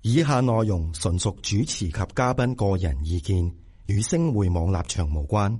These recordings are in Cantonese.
以下內容純屬主持及嘉賓個人意見，與星匯網立場無關。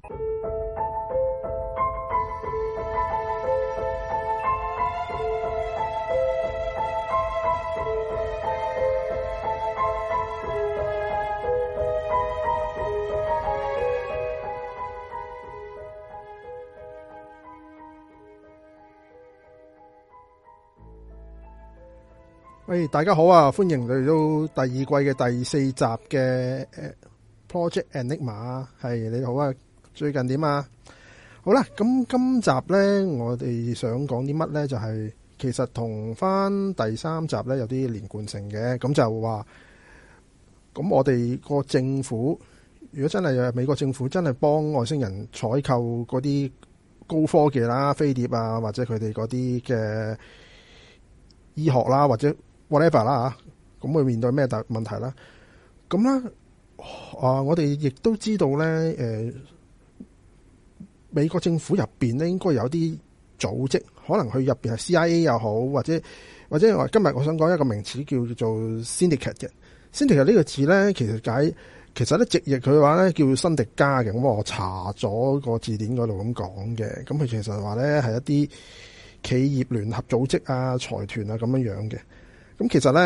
喂，大家好啊！歡迎嚟到第二季嘅第四集嘅Project Enigma。係，你好啊，最近點啊？好啦，咁今集呢，我哋想講啲乜呢？就係其實同翻第三集呢有啲連貫性嘅。咁就話，咁我哋個政府如果真係美國政府真係幫外星人採購嗰啲高科技啦、飛碟啊，或者佢哋嗰啲嘅醫學啦，或者whatever 啦吓，咁會面對咩大問題啦？咁啦，我哋亦都知道咧，美國政府入邊咧應該有啲組織，可能佢入邊係 CIA 又好，或者今日我想講一個名詞叫做 syndicate 嘅 syndicate 呢個字咧，其實咧直譯佢嘅話咧叫辛迪加嘅。咁我查咗個字典嗰度咁講嘅，咁佢其實話咧係一啲企業聯合組織啊、財團啊咁樣樣嘅。咁其實咧，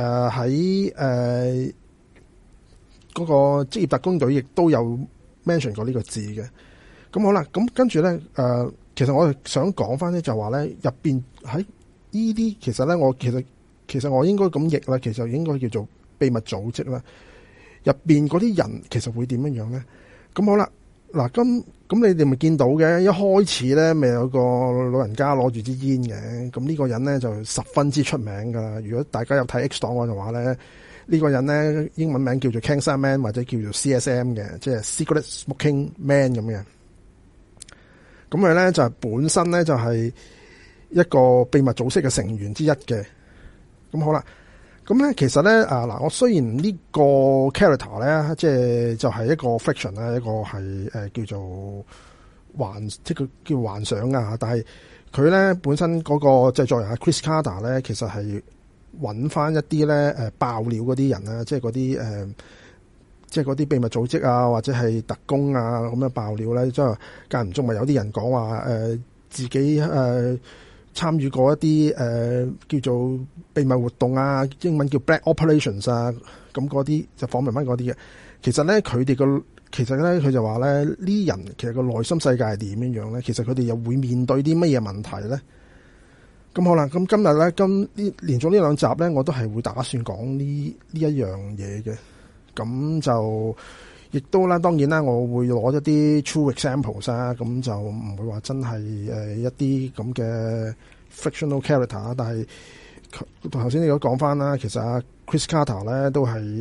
喺嗰個職業特工隊亦都有 mention 過呢個字嘅。咁好啦，咁跟住咧，其實我哋想講翻咧，就話咧入邊喺呢啲，其實咧其實我應該咁譯啦，其實應該叫做秘密組織啦。入邊嗰啲人其實會點樣樣咧？咁好啦，嗱咁你哋咪見到嘅，一開始咧咪有個老人家攞住支煙嘅，咁呢個人咧就十分之出名噶啦。如果大家有睇 X 檔案嘅話咧，呢個人咧英文名叫做 Cancer Man 或者叫做 CSM 嘅，即係 Secret Smoking Man 咁嘅。咁佢咧就係本身咧就係一個秘密組織嘅成員之一嘅。咁好啦。咁咧，其實咧，嗱，我雖然呢個 character 咧，就係一個 fiction 啦，一個係叫做即係佢叫幻想啊，但係佢咧本身嗰個製作人 Chris Carter 咧，其實係揾翻一啲咧爆料嗰啲人啦，即係嗰啲即係嗰啲秘密組織啊，或者係特工啊咁樣爆料咧，即係間唔中咪有啲人講話自己參與過一啲叫做秘密活動啊，英文叫 Black Operations 啊，咁嗰啲就訪問翻嗰啲嘅。其實咧，佢就話咧，呢啲人其實個內心世界係點樣樣咧？其實佢哋又會面對啲乜嘢問題咧？咁好啦，咁今日咧，連續呢兩集咧，我都係會打算講呢一樣嘢嘅。咁就亦都啦，當然啦，我會攞一啲 true examples 啊，咁就唔會話真係一啲咁嘅 fictional character。但係頭先你都講翻啦，其實阿 Chris Carter 咧都係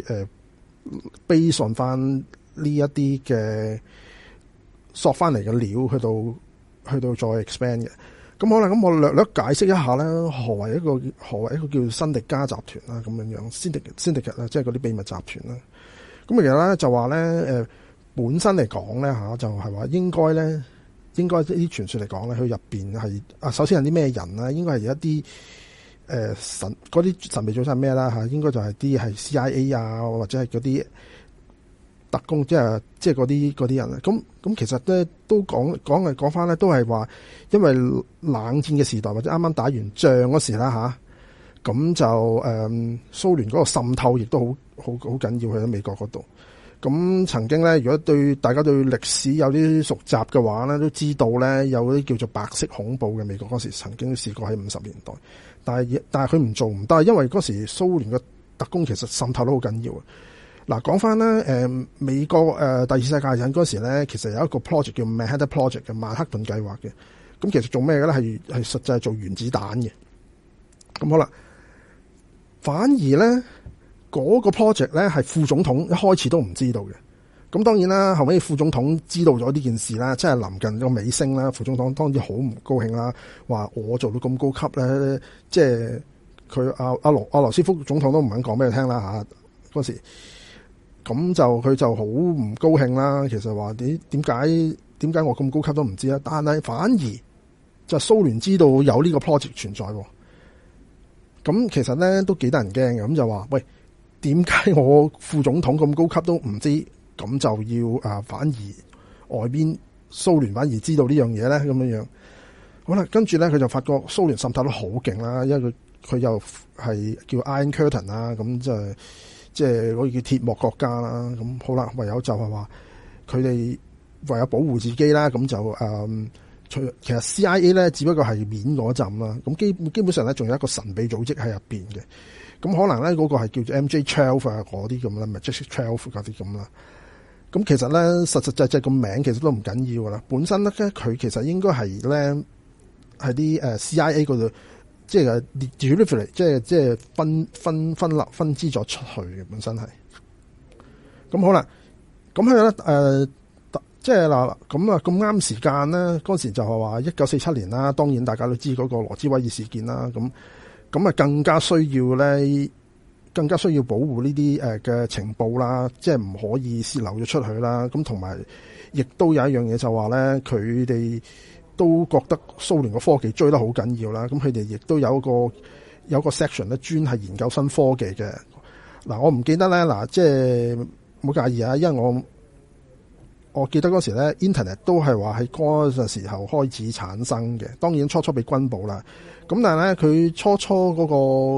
based on翻呢一啲嘅索翻嚟嘅料去到再 expand 嘅。咁好啦，咁我略略解釋一下咧，何為一個叫辛迪加集團啦，咁樣樣 syndicate 啦，即係嗰啲秘密集團啦。咁其實咧就話咧，本身嚟講咧吓，就係話應該啲傳說嚟講咧，佢入邊係首先係啲咩人咧？應該係有一啲嗰啲神秘組織係咩啦吓？應該就係啲係 CIA 啊，或者係嗰啲特工，即係嗰啲人。咁其實咧都講翻咧，都係話因為冷戰嘅時代或者啱啱打完仗嗰時啦吓，咁就蘇聯嗰個滲透亦都好緊要喺美國嗰度。咁曾經咧，如果大家對歷史有啲熟習嘅話咧，都知道咧有啲叫做白色恐怖嘅。美國嗰時曾經試過喺50年代，但係佢唔做唔得，因為嗰時蘇聯嘅特工其實滲透都好緊要啊。嗱，講翻咧，美國第二次世界大戰嗰時咧，其實有一個 project 叫 Manhattan Project 嘅曼克頓計劃嘅。咁其實做咩嘅咧？係實際係做原子彈嘅。咁好啦，反而咧。嗰個 project 咧係副總統一開始都唔知道嘅，咁當然啦，後尾副總統知道咗呢件事啦，即係臨近個尾聲啦，副總統當然好唔高興啦，話我做到咁高級咧，即係佢阿羅斯福總統都唔肯講俾佢聽啦吓，嗰時，咁就佢就好唔高興啦。其實話點解我咁高級都唔知啊？但係反而就蘇聯知道有呢個 project 存在，咁其實咧都幾得人驚嘅，咁就話喂。 點解我副總統咁高級都唔知，咁就要反而外邊蘇聯反而知道呢樣嘢咧？咁樣樣好啦，跟住咧佢就發覺蘇聯滲透得好勁啦，因為佢又係叫 Iron Curtain 啦，咁即係嗰個叫鐵幕國家啦。咁好啦，唯有就係話佢哋唯有保護自己啦，咁就其實 CIA 咧只不過係面嗰陣啦，咁基本上咧仲有一個神秘組織喺入邊嘅。咁可能咧嗰個係叫做 MJ12 啊嗰啲咁啦，Magic 12嗰啲咁啦。咁其實咧實際個名其實都唔緊要噶啦。本身咧佢其實應該係咧係啲CIA 嗰度，即係 delivery， 即係分支咗出去嘅，本身係。咁好啦，咁佢咧即係嗱咁啊咁啱時間咧，嗰時就係話1947年啦。當然大家都知嗰個羅茲威爾事件啦。咁啊更加需要保護呢啲嘅情報啦，即係唔可以洩漏咗出去啦。咁同埋亦都有一樣嘢就話咧，佢哋都覺得蘇聯個科技追得好緊要啦。咁佢哋亦都有個 section 咧，專係研究新科技嘅。嗱，我唔記得咧，嗱，即係唔好介意啊，因為我記得嗰時咧 Internet 都係話喺嗰陣時候開始產生嘅。當然初俾軍部啦。咁但係咧，佢初嗰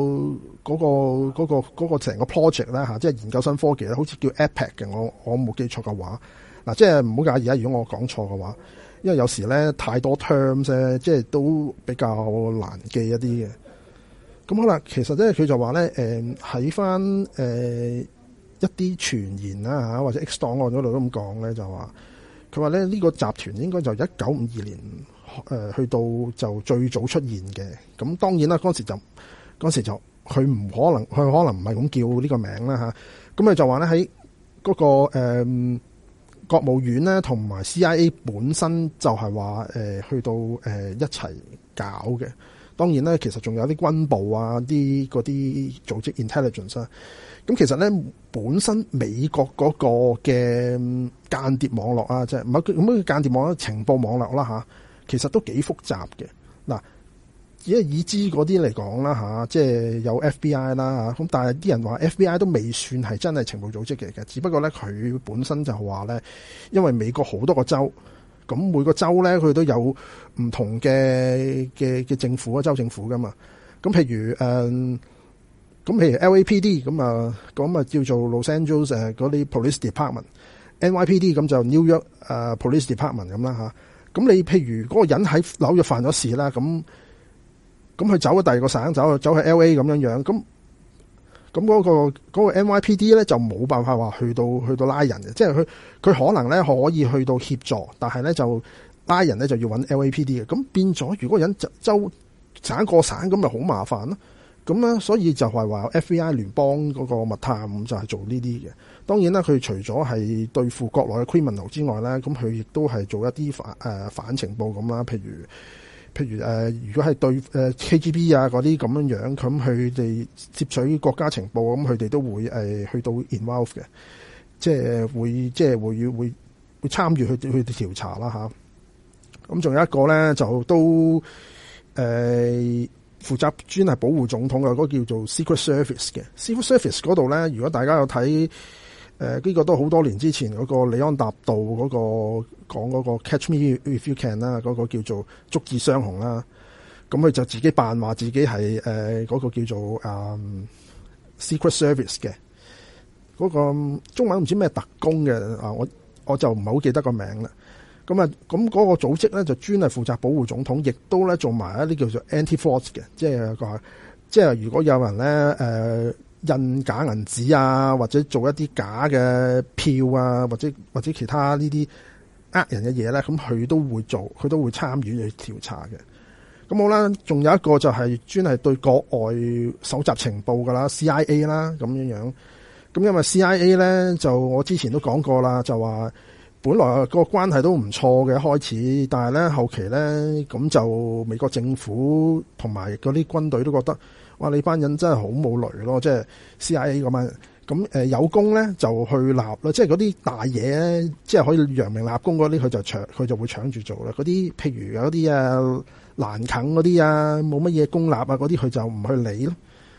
個成個 project 咧嚇，即係研究新科技咧，好似叫 EPIC 嘅。我冇記錯嘅話，嗱，即係唔好介意啊。如果我講錯嘅話，因為有時咧太多 terms 咧，即係都比較難記一啲嘅。咁好啦，其實咧佢就話咧，喺翻一啲傳言啦嚇，或者 X 檔案嗰度都咁講咧，就話佢話咧呢個集團應該就1952年去到就最早出現嘅。咁當然啦，嗰時就佢可能唔係咁叫呢個名啦嚇。咁佢就話咧喺嗰個國務院咧同埋 CIA 本身就係話去到一齊搞嘅。當然咧，其實仲有啲軍部啊，嗰啲組織 intelligence 啊。咁其實咧，本身美國嗰個嘅間諜網絡啊，即係唔係咁間諜網絡情報網絡啦嚇，其實都幾複雜嘅。嗱，已知嗰啲嚟講啦嚇，即係有 FBI 啦嚇，咁但係啲人話 FBI 都未算係真係情報組織嚟嘅，只不過咧佢本身就話咧，因為美國好多個州。咁每個州咧，佢都有唔同嘅政府啊，州政府噶嘛。咁譬如LAPD 咁啊叫做 Los Angeles 嗰啲 Police Department，NYPD 咁就 New York Police Department 咁啦嚇。咁你譬如嗰個人喺紐約犯咗事啦，咁佢走咗第二個省，走去 LA 咁樣，咁嗰個 NYPD 咧就冇辦法話去到拉人嘅，即係佢可能咧可以去到協助，但係咧就拉人咧就要揾 LAPD 嘅。咁變咗，如果人州省過省咁咪好麻煩咯。咁咧，所以就係話 FBI 聯邦嗰個密探就係做呢啲嘅。當然啦，佢除咗係對付國內嘅 criminal 之外咧，咁佢亦都係做一啲反情報咁啦，譬如如果係對KGB 啊嗰啲咁樣，咁佢哋接取國家情報，咁佢哋都會去到 involve 嘅，即係會參與去調查啦嚇。咁仲有一個咧，就都負責專係保護總統嘅嗰個叫做 Secret Service 嘅 Secret Service 嗰度咧，如果大家有睇呢個都好多年之前嗰個李安納度嗰個講嗰個 Catch Me If You Can 啦，嗰個叫做捉智雙雄啦，咁佢就自己扮話自己係嗰個叫做Secret Service 嘅嗰個中文唔知咩特工嘅啊，我就唔係好記得個名啦。咁嗰個組織咧就專係負責保護總統，亦都咧做埋一啲叫做 anti-fraud 嘅，即係如果有人咧印假銀紙啊，或者做一啲假嘅票啊，或者其他呢啲人嘅嘢咧，咁佢都會做，佢都會參與去調查嘅。咁好啦，仲有一個就係專係對國外搜集情報噶啦 ，CIA 啦咁樣。咁因為 CIA 咧就我之前都講過啦，就話本來個關係都唔錯嘅開始，但係咧後期咧咁就美國政府同埋嗰啲軍隊都覺得，哇！你班人真係好冇雷咯，即係 CIA 咁樣。咁有功咧就去立啦，即係嗰啲大嘢咧，即係可以揚名立功嗰啲，佢就會搶住做啦。嗰啲譬如有啲難啃嗰啲啊，冇乜嘢功立啊嗰啲，佢就唔去理咯。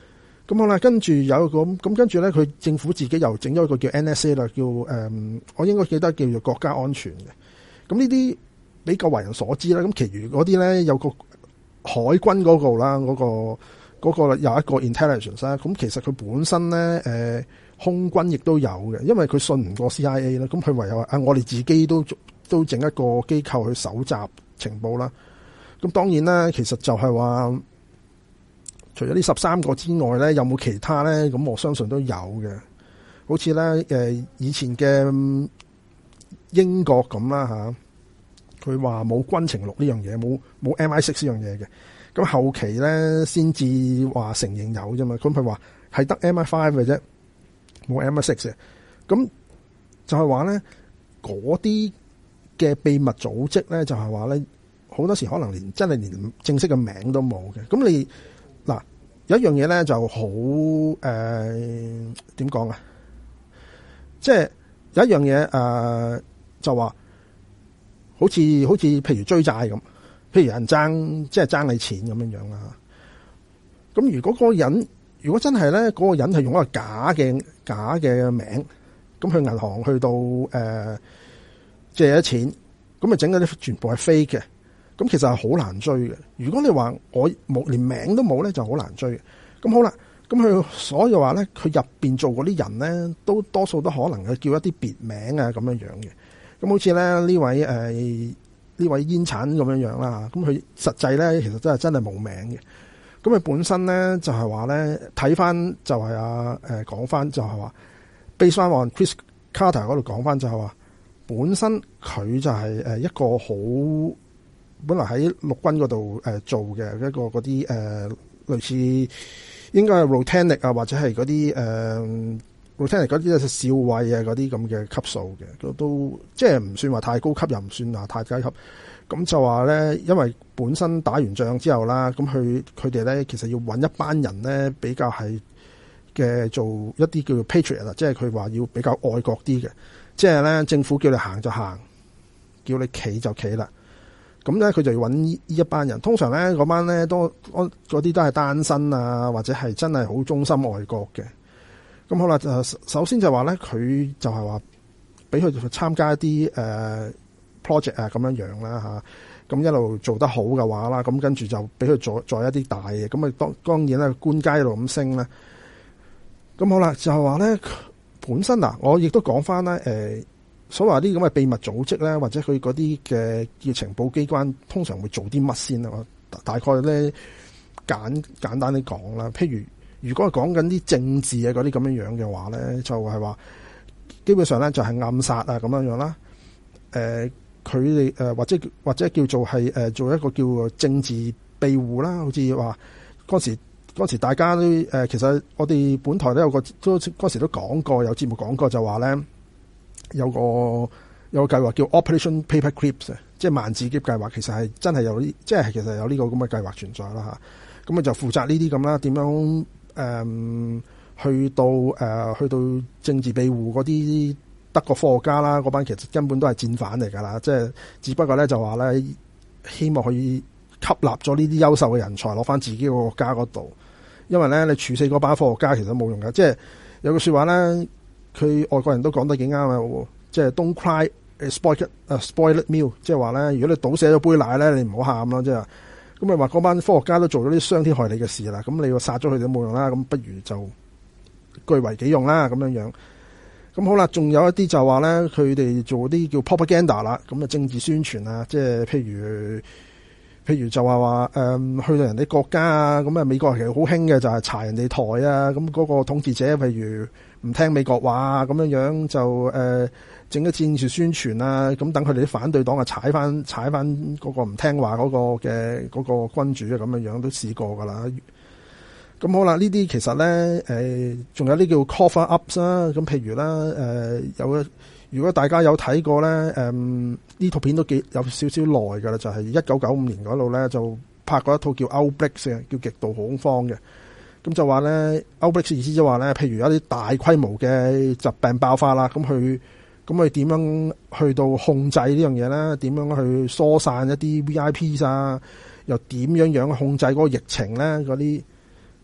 咁好啦，跟住有咁跟住咧，佢政府自己又整咗一個叫 NSA 啦，叫我應該記得叫做國家安全嘅。咁呢啲比較為人所知啦。咁其餘嗰啲咧有個海軍嗰個啦，嗰個有一個 intelligence 啦。咁其實佢本身咧空軍亦都有嘅，因為佢信唔過 CIA 啦。咁佢唯有我哋自己都整一個機構去搜集情報啦。咁當然啦，其實就係話，除咗呢13個之外咧，有冇其他咧？咁我相信都有嘅。好似咧以前嘅英國咁啦嚇，佢話冇軍情錄呢樣嘢，冇 MI6 呢樣嘢嘅。咁後期咧先至話承認有啫嘛。咁佢話係得 MI5 嘅啫，冇 MI6 嘅。咁就係話咧，嗰啲嘅秘密組織咧，就係話咧，好多時可能真係連正式嘅名都冇嘅。咁你嗱有一樣嘢咧就好點講啊？即係有一樣嘢就話好似譬如追債咁，譬如有人即係爭你錢咁樣樣啦。咁如果嗰個人真係咧，嗰個人係用一個假嘅名，咁去銀行去到借咗錢，咁啊整嗰啲全部係 fake 嘅，咁其實係好難追嘅。如果你話我連名都冇咧，就好難追嘅。咁好啦，咁佢所以話咧，佢入邊做嗰啲人咧，都多數都可能係叫一啲別名啊咁樣樣嘅。咁好似咧呢位煙鏟咁樣樣啦，咁佢實際咧其實真係冇名嘅。咁佢本身咧就係話咧，睇翻就係講翻就係話 based on Chris Carter 嗰度講翻就係話，本身佢就係一個好本來喺陸軍嗰度做嘅一個嗰啲類似應該係 lieutenant 啊，或者係嗰啲lieutenant 嗰啲少尉啊嗰啲咁嘅級數嘅，都即係唔算話太高級，又唔算話太低級。咁就話咧，因為本身打完仗之後啦，咁佢哋咧其實要揾一班人咧比較係嘅做一啲叫做 patriot 啦，即係佢話要比較愛國啲嘅，即係咧政府叫你行就行，叫你企就企啦。咁咧佢就要揾呢一班人，通常咧嗰班咧嗰啲都係單身啊，或者係真係好忠心愛國嘅。咁好啦，就首先就話咧，佢就係話俾佢參加一啲project 啊咁樣樣啦嚇，咁一路做得好嘅話啦，咁跟住就俾佢做一啲大嘅，咁啊當然咧官階一路咁升啦。咁好啦，就係話咧本身嗱，我亦都講翻啦，所謂啲咁嘅秘密組織咧，或者佢嗰啲嘅叫情報機關，通常會做啲乜先啊？我大概咧簡單啲講啦，譬如果係講緊啲政治啊嗰啲咁樣樣嘅話咧，就係話基本上咧就係暗殺啊咁樣樣啦。佢哋或者叫做係做一個叫做政治庇護啦，好似話嗰時大家都其實我哋本台都有嗰時都講過，有節目講過就話咧有個計劃叫 Operation Paperclip， 即係萬字劫計劃，其實係真係有即係其實有呢個咁嘅計劃存在啦嚇。咁啊就負責呢啲咁啦，點樣去到政治庇護嗰啲德國科學家啦，嗰班其實根本都係戰犯嚟㗎啦，即係只不過咧就話咧希望可以吸納咗呢啲優秀嘅人才攞翻自己個國家嗰度，因為咧你處死嗰班科學家其實都冇用㗎，即係有句説話咧，佢外國人都講得幾啱啊，即係 Don't cry spoiled milk，即係話咧如果你倒瀉咗杯奶咧，你唔好喊咯，即係咁咪話嗰班科學家都做咗啲傷天害理嘅事啦，咁你要殺咗佢哋都冇用啦，咁不如就據為己用啦咁樣樣。咁好啦，仲有一啲就話咧，佢哋做啲叫 propaganda 啦，咁啊政治宣傳啊，即係譬如就話去到人哋國家啊，咁啊美國其實好興嘅就係查人哋台啊，咁嗰個統治者譬如唔聽美國話啊，咁樣樣就整啲戰術宣傳啊，咁等佢哋啲反對黨啊踩翻嗰個唔聽話嗰個嘅嗰個君主啊，咁樣樣都試過噶啦。咁好啦，呢啲其實咧，仲有啲叫 cover ups 啦。咁譬如啦，如果大家有睇過咧，呢套片都有少少耐噶啦，就係1995年嗰度咧就拍過一套叫 Outbreak 嘅，叫極度恐慌嘅。咁就話咧 Outbreak 意思就話咧，譬如有一啲大規模嘅疾病爆發啦，咁佢點樣去到控制呢樣嘢咧？點樣去疏散一啲 VIPs 啊？又點樣控制嗰個疫情咧？嗰啲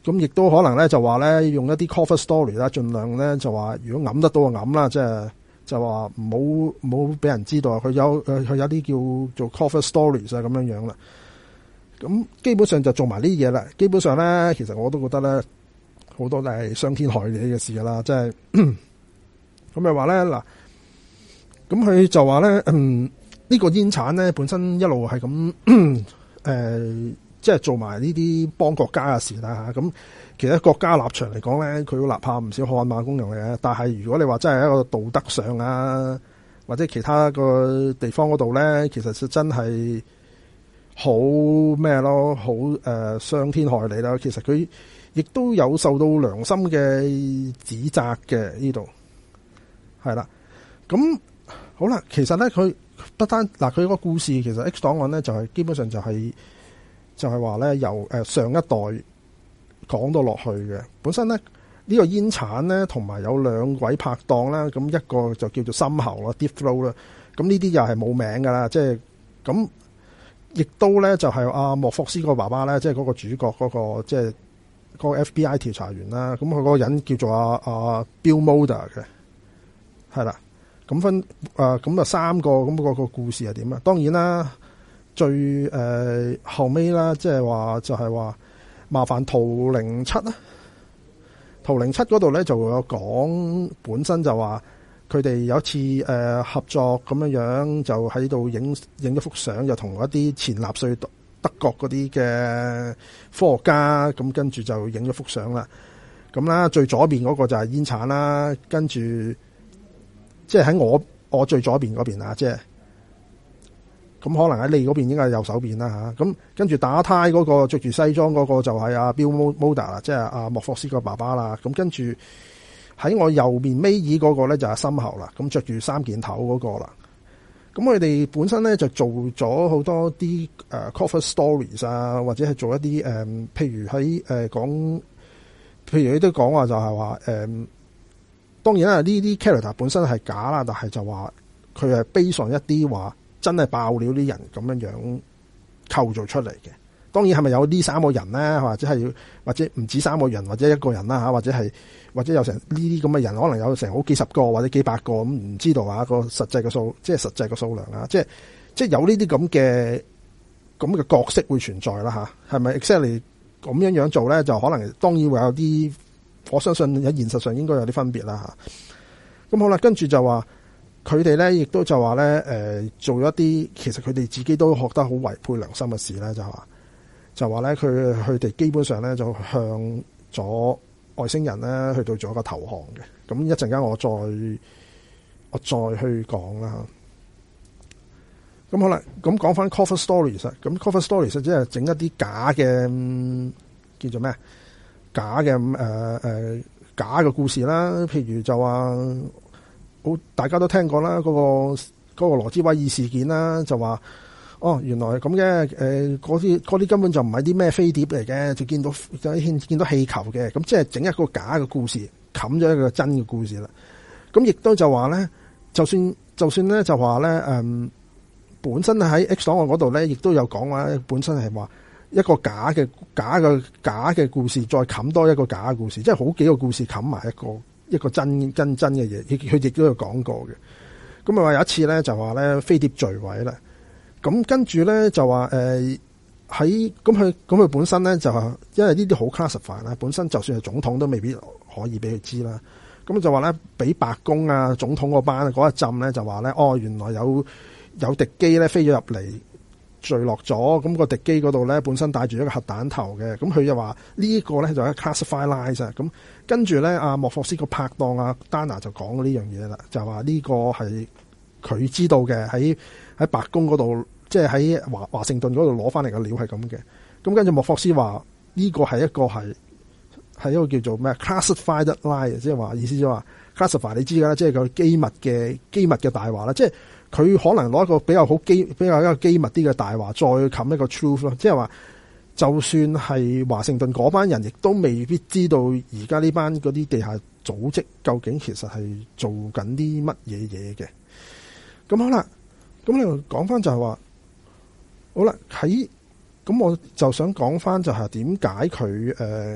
咁亦都可能咧就話咧用一啲 cover story 啦，盡量咧就話如果揞得到就揞啦，即係就話唔好俾人知道佢有啲叫做 cover stories 啊咁樣樣啦。咁基本上就做埋呢啲嘢啦。基本上咧，其實我都覺得咧好多都係傷天害理嘅事噶啦，即係咁咪話咧嗱，咁佢就話咧呢個煙產咧本身一路係咁即係做埋呢啲幫國家嘅事啦嚇。咁其實國家立場嚟講咧，佢要立下唔少汗馬功勞嘅。但係如果你話真係一個道德上啊，或者其他個地方嗰度咧，其實真係好咩咯，好傷天害理啦。其實佢亦都有受到良心嘅指責嘅呢度，係啦。咁好啦，其實咧佢不單嗱，佢個故事其實 X 檔案咧就係基本上就係話咧由上一代講到落去嘅。本身咧呢個煙鏟咧同埋有兩位拍檔啦，咁一個就叫做深喉啦 Deep Throat 啦，咁呢啲又係冇名噶啦，即係咁亦都咧就係阿莫霍斯個爸爸咧，即係嗰個主角嗰個即係嗰個 FBI 調查員啦，咁佢嗰個人叫做阿 Bill Mulder 嘅，係啦。咁分咁啊三個咁個故事係點啊？當然啦，最後尾啦，即係話就係話麻煩圖07啦，圖07嗰度咧就有講本身就話佢哋有一次合作咁樣就喺度影咗幅相，就同一啲前納粹德國嗰啲嘅科學家咁，跟住就影咗幅相啦。咁啦，最左邊嗰個就係煙鏟啦，跟住。即係喺我最左邊嗰邊啊，即係咁可能喺你嗰邊應該係右手邊啦嚇。咁跟住打呔嗰個着住西裝嗰個就係阿 Bill Mulder 啦，即係阿莫霍斯個爸爸啦。咁跟住喺我右面尾耳嗰個咧就係深喉啦，咁着住三件頭嗰個啦。咁佢哋本身咧就做咗好多啲cover stories 啊，或者係做一啲譬如喺講，譬如你都講話就係話當然啦，呢啲 character 本身係假啦，但係就話佢係 based on一啲話真係爆料啲人咁樣構造出嚟嘅。當然係咪有呢三個人咧，或者唔止三個人，或者一個人啦嚇，或者有成呢啲咁嘅人，可能有成好幾十個或者幾百個咁，唔知道啊個實際嘅數，即係實際嘅數量啊，即係有呢啲咁嘅角色會存在啦嚇。係咪 exactly 咁樣做咧？就可能當然會有啲。我相信喺現實上應該有啲分別啦嚇。咁好啦，跟住就話佢哋咧，亦都就話咧做一啲其實佢哋自己都學得好違背良心嘅事咧，就話咧佢哋基本上咧就向咗外星人咧去到做一個投降嘅。咁一陣間我再去講啦嚇。咁好啦，咁講翻 cover stories 咁 cover stories 即係整一啲假嘅叫做咩？假嘅故事啦，譬如就話好大家都聽過啦，嗰個羅茲威爾事件啦，就話原來係咁嘅，嗰啲根本就唔係啲咩飛碟嚟嘅，就見到氣球嘅，咁即係整一個假嘅故事，冚咗一個真嘅故事啦。咁亦都就話咧，就算咧就話咧，本身喺 X 檔案嗰度咧，亦都有講話，本身係話。一個假嘅故事，再冚多一個假嘅故事，即係好幾個故事冚埋一個真嘅嘢。佢亦都有講過嘅。咁啊話有一次咧，就話咧飛碟墜毀啦。咁跟住咧就話喺咁佢本身咧就話，因為呢啲好 classified 啦，本身就算係總統都未必可以俾佢知啦。咁就話咧俾白宮啊總統嗰班嗰一陣咧就話咧原來有敵機咧飛咗入嚟。墜落咗，咁個敵機嗰度咧本身帶住一個核彈頭嘅，咁佢就話呢個咧就係 classified lies 啊。咁跟住咧阿莫霍斯個拍檔啊 Dana 就講呢樣嘢啦，就話呢個係佢知道嘅，喺白宮嗰度，即係喺華盛頓嗰度攞翻嚟嘅料係咁嘅。咁跟住莫霍斯話呢個係一個叫做咩 classified lie， 即係話意思即係話 classified 你知㗎啦，即係個機密嘅大話啦，即係。佢可能攞一個比較一個機密啲嘅大話，再冚一個 truth 咯。即係話，就算係華盛頓嗰班人，亦都未必知道而家呢班嗰啲地下組織究竟其實係做緊啲乜嘢嘢嘅。咁好啦，咁你講翻就係話，好啦，咁我就想講翻就係點解佢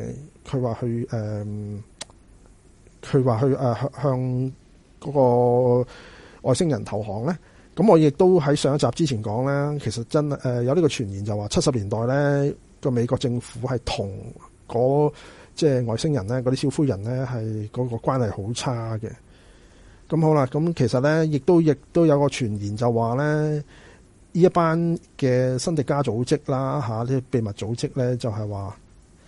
佢話去向嗰個外星人投降咧。咁我亦都喺上一集之前講咧，其實真有呢個傳言就話70年代咧個美國政府係同即係外星人咧嗰啲小灰人咧係嗰個關係好差嘅。咁好啦，咁其實咧亦都有個傳言就話咧呢一班嘅辛迪加組織啦嚇，啲秘密組織咧就係話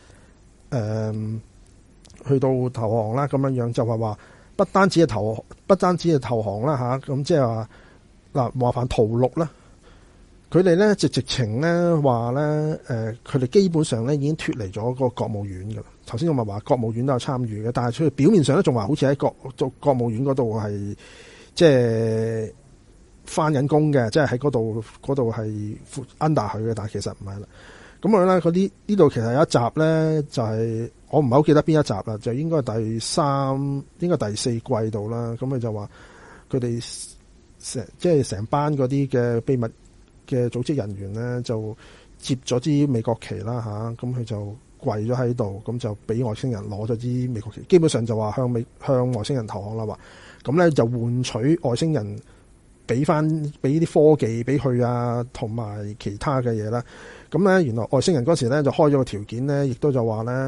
去到投降啦咁樣就係話不單止係投降啦嚇，咁即係話。嗱，麻煩屠戮啦，佢哋咧直情咧話咧，佢哋基本上咧已經脫離咗個國務院㗎啦。頭先我咪話國務院都有參與嘅，但係佢表面上咧仲話好似喺國務院嗰度係即係返緊工嘅，即係喺嗰度係 under 佢嘅，但係其實唔係啦。咁我咧呢度其實有一集咧，就係我唔係好記得邊一集啦，就應該係應該第4季度啦。咁佢就話佢哋。即係成班嗰啲嘅秘密嘅組織人員咧，就接咗支美國旗啦吓，咁佢就跪咗喺度，咁就俾外星人攞咗支美國旗，基本上就話向外星人投降啦。話咁咧就換取外星人俾啲科技俾佢啊，同埋其他嘅嘢啦。咁咧原來外星人嗰時咧就開咗個條件咧，亦都就話咧，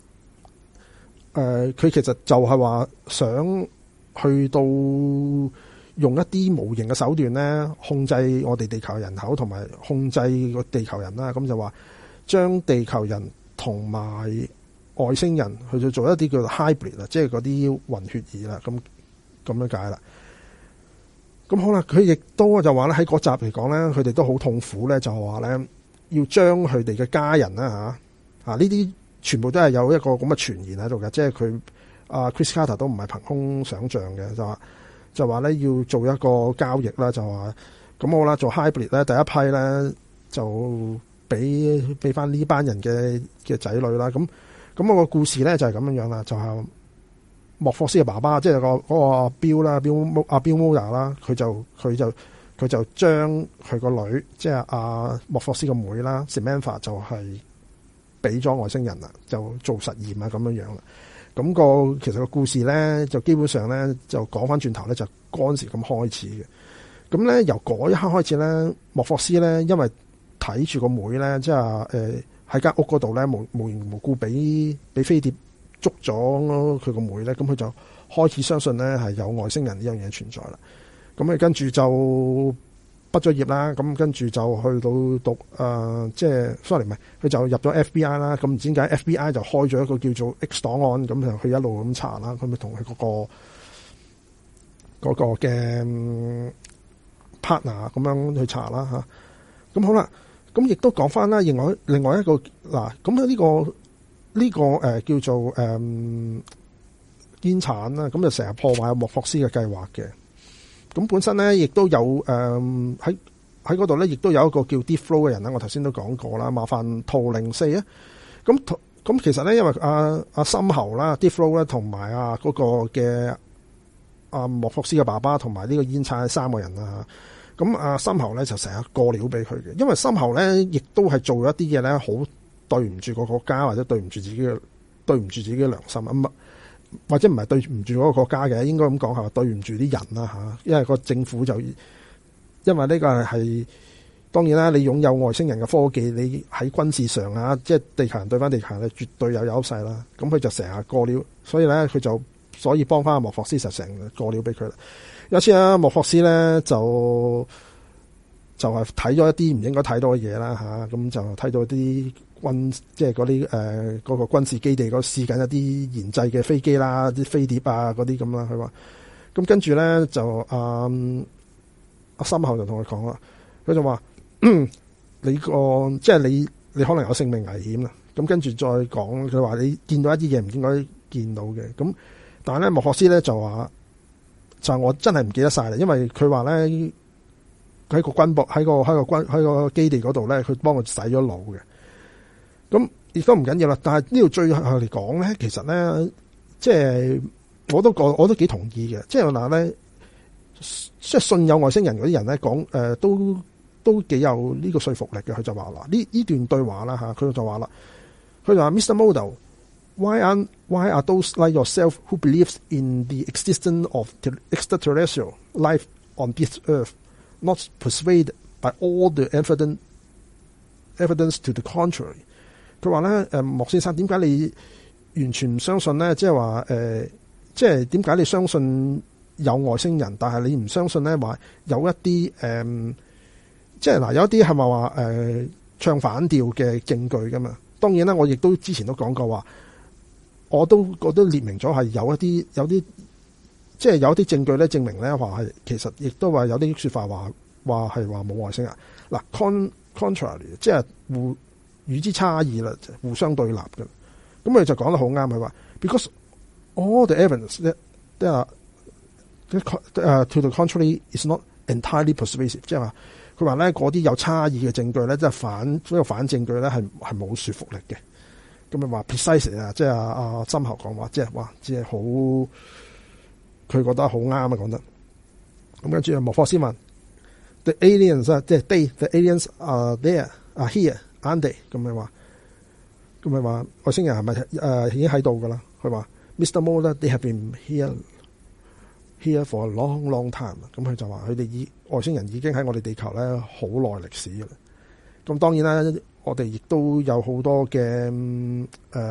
佢其實就係話想去到。用一啲無形嘅手段咧，控制我哋地球人口同埋控制個地球人啦。咁就話將地球人同埋外星人去做一啲叫做 hybrid 啦，即係嗰啲混血兒啦。咁樣解啦。咁好啦，佢亦都就話咧喺嗰集嚟講咧，佢哋都好痛苦咧，就話咧要將佢哋嘅家人啦呢啲全部都係有一個咁嘅傳言喺度嘅，即係佢Chris Carter 都唔係憑空想像嘅，就話咧要做一個交易啦，就話咁好啦，做 hybrid 咧，第一批咧就俾翻呢班人嘅仔女啦。咁我個故事咧就係咁樣啦，就係莫霍斯嘅爸爸，即係嗰個 Bill 啦，Bill Moyer 啦，佢就將佢個女，即係莫霍斯嘅妹啦 Samantha 就係俾咗外星人啦，就做實驗啊咁樣啦。咁其實個故事咧，就基本上咧就講翻轉頭咧，就嗰陣時咁開始嘅。咁咧由嗰一刻開始咧，莫霍斯咧因為睇住個妹咧，即係喺間屋嗰度咧無緣無故俾飛碟捉咗佢個妹咧，咁佢就開始相信咧係有外星人呢樣嘢存在啦。咁佢跟住就畢咗業啦，咁跟住就去到讀即係 sorry 唔係，佢就入咗 FBI 啦。咁唔知點解 FBI 就開咗一個叫做 X 檔案，咁就佢一路咁查啦。佢咪同佢嗰個嘅 partner 咁樣去查啦吓。咁好啦，咁亦都講翻啦。另外一個嗱，咁呢個叫做煙產啦，咁就成日破壞莫霍斯嘅計劃嘅。咁本身咧，亦都有喺嗰度咧，亦都有一個叫 Deep Flow 嘅人啦。我頭先都講過啦，麻煩圖04啊。咁其實咧，因為阿深喉啦 Deep Flow 咧，同埋嗰個嘅莫霍斯嘅爸爸同埋呢個煙產3個人啦。咁深喉咧就成日過料俾佢嘅，因為深喉咧亦都係做一啲嘢咧，好對唔住個國家或者對唔住自己嘅良心啊。或者唔係對唔住嗰個國家嘅，應該咁講係話對唔住啲人啦吓，因為個政府就因為呢個係當然啦，你擁有外星人嘅科技，你喺軍事上即係地球人對翻地球人，絕對有優勢啦。咁佢就成日過料，所以咧佢所以幫翻阿莫霍斯就成日過料俾佢啦。有一次莫霍斯咧就係睇咗一啲唔應該睇到嘅嘢啦吓，咁就睇到啲。即係嗰啲嗰個軍事基地嗰試緊一啲研製嘅飛機啦，啲飛碟啊嗰啲咁啦。佢話咁跟住咧就阿深喉就同佢講啦，佢就話你即係你可能有性命危險啦。咁跟住再講，佢話你見到一啲嘢唔應該見到嘅。咁但係咧莫霍斯咧就話我真係唔記得晒啦，因為佢話咧喺個軍部喺個基地嗰度咧，佢幫我洗咗腦嘅。咁亦都唔緊要啦，但係呢度最後嚟講咧，其實咧，即係我都幾同意嘅，即係嗱咧，即係信有外星人嗰啲人咧講都幾有呢個說服力嘅。佢就話啦，呢段對話啦吓，佢就話啦，佢就話 Mr. Model Why are those like yourself who believes in the existence of the extraterrestrial life on this earth not persuaded by all the evidence to the contrary？ 佢話咧，莫先生，點解你完全唔相信咧？即係話即係點解你相信有外星人，但係你唔相信咧話有一啲即係嗱，有一啲係咪話唱反調嘅證據噶嘛？當然啦，我亦都之前都講過話，我都列明咗係有啲即係有啲證據咧證明咧話係其實亦都話有啲說法話係話冇外星人嗱 contrary 即係與之差異啦，互相對立嘅。咁佢就講得好啱，佢話 because all the evidence that to the contrary is not entirely persuasive， 即係話佢話咧嗰啲有差異嘅證據咧，即係反證據咧係冇說服力嘅。咁咪話 precise 啊，即係阿深喉講話，即係話即係好，佢覺得好啱啊講得。咁跟住莫霍斯問 the aliens 啊，即係 the aliens are here。aren't they？ 咁咪話外星人係咪已經喺度噶啦？佢話 Mr. Moore they have been here for a long time。咁佢就話佢哋外星人已經喺我哋地球咧好耐歷史嘅啦。咁當然啦，我哋亦都有好多嘅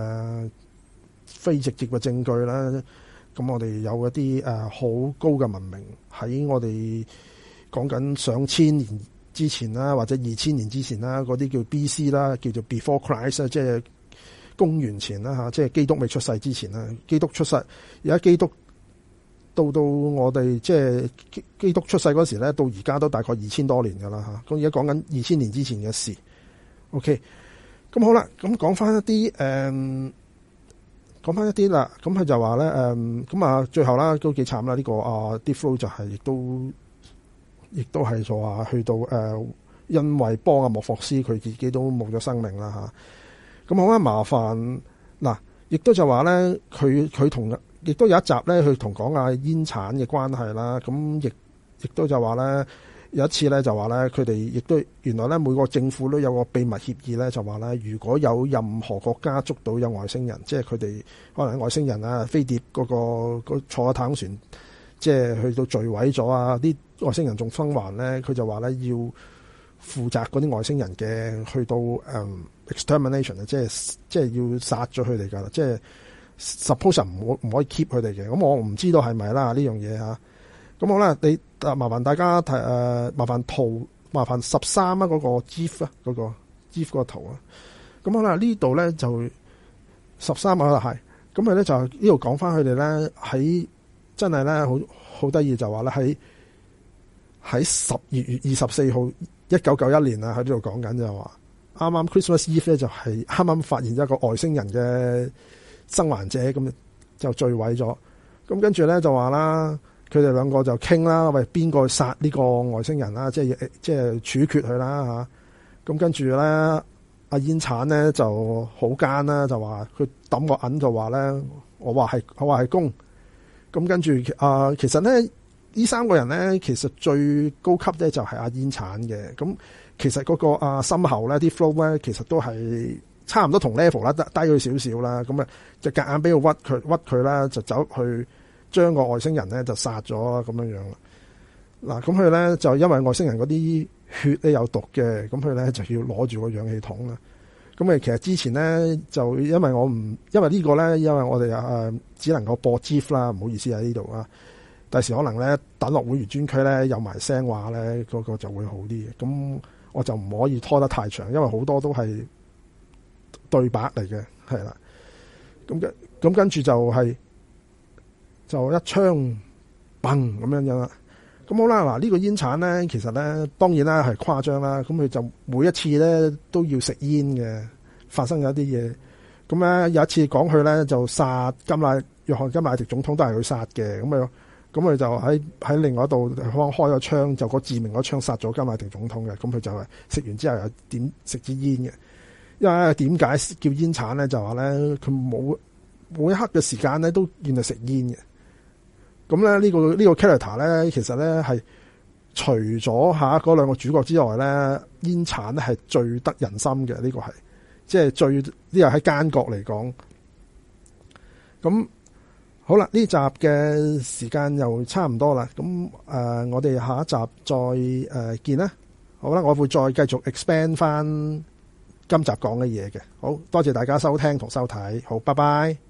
非直接嘅證據啦。咁我哋有一啲好高嘅文明喺我哋講緊上千年之前啦，或者2000年之前啦，嗰啲叫 B.C. 啦，叫做 Before Christ 即係公元前啦嚇，即係基督未出世之前啦。基督出世，而家基督到我哋即係基督出世嗰時咧，到而家都大概2000多年噶啦嚇。咁而家講緊2000年之前嘅事。OK， 咁好啦，咁講翻一啲啦。咁佢就話咧咁啊，最後啦都幾慘啦。呢個Deep Flow就係亦都係就話去到因為幫阿莫霍斯佢自己都冇咗生命啦嚇。咁好啦，麻煩嗱，亦都就話咧，佢同亦都有一集咧，佢同講阿煙產嘅關係啦。咁亦都就話咧，有一次咧就話咧，佢哋亦都原來咧每個政府都有個秘密協議咧，就話咧，如果有任何國家捉到有外星人，即係佢哋可能外星人啊飛碟嗰個坐太空船，即係去到墜毀咗啊啲。外星人仲生還咧，佢就話咧要負責嗰啲外星人嘅去到extermination 啊，即係要殺咗佢哋噶啦，即係 suppose 唔可以 keep 佢哋嘅。咁我唔知道係咪啦呢樣嘢嚇。咁好啦，你麻煩大家睇麻煩13啊嗰個 GIF 啊嗰個 GIF 個圖啊。咁好啦，呢度咧就13啊係。咁佢咧就呢度講翻佢哋咧喺真係咧好得意就話咧喺12月24號1991年啊，喺呢度講緊就話啱啱 Christmas Eve 咧就係啱啱發現咗一個外星人嘅生還者，咁就墜毀咗。咁跟住咧就話啦，佢哋兩個就傾啦，喂邊個殺呢個外星人啦，即係處決佢啦嚇。咁跟住咧，阿煙產咧就好奸啦，就話佢抌個銀就話咧，我話係公。咁跟住其實咧。呢三個人咧，其實最高級咧就係阿煙產嘅。咁其實嗰個深喉咧，啲 flow 咧，其實都係差唔多同 level 啦，低佢少少啦。咁啊，就夾硬俾佢屈佢啦，就走去將個外星人咧就殺咗咁樣樣啦。嗱，咁佢咧就因為外星人嗰啲血咧有毒嘅，咁佢咧就要攞住個氧氣筒啦。咁其實之前咧就因為呢個咧，因為我哋只能夠播 GIF 啦，唔好意思喺呢度啊。第時可能咧等落會員專區咧有埋聲話咧，嗰個就會好啲嘅。咁我就唔可以拖得太長，因為好多都係對白嚟嘅，係啦。咁跟住就一槍砰咁樣啦。咁好啦，嗱呢個煙產咧，其實咧當然啦係誇張啦。咁佢就每一次咧都要食煙嘅，發生咗一啲嘢。咁咧有一次講佢咧就殺約翰甘迺迪總統都係佢殺嘅，咁佢就喺另外一度開咗槍，就個致命嗰槍殺咗甘迺迪總統嘅。咁佢就係食完之後又點食支煙嘅。因為點解叫煙產咧？就話咧佢每一刻嘅時間咧都原來食煙嘅。咁咧呢個 character 咧，其實咧係除咗嗰兩個主角之外咧，煙產咧係最得人心嘅。呢個係即係最呢個喺奸角嚟講， 咁好啦，呢集嘅時間又差唔多啦。咁我哋下一集再見啦。好啦，我會再繼續 expand 翻今集講嘅嘢嘅。好多謝大家收聽同收睇。好，拜拜。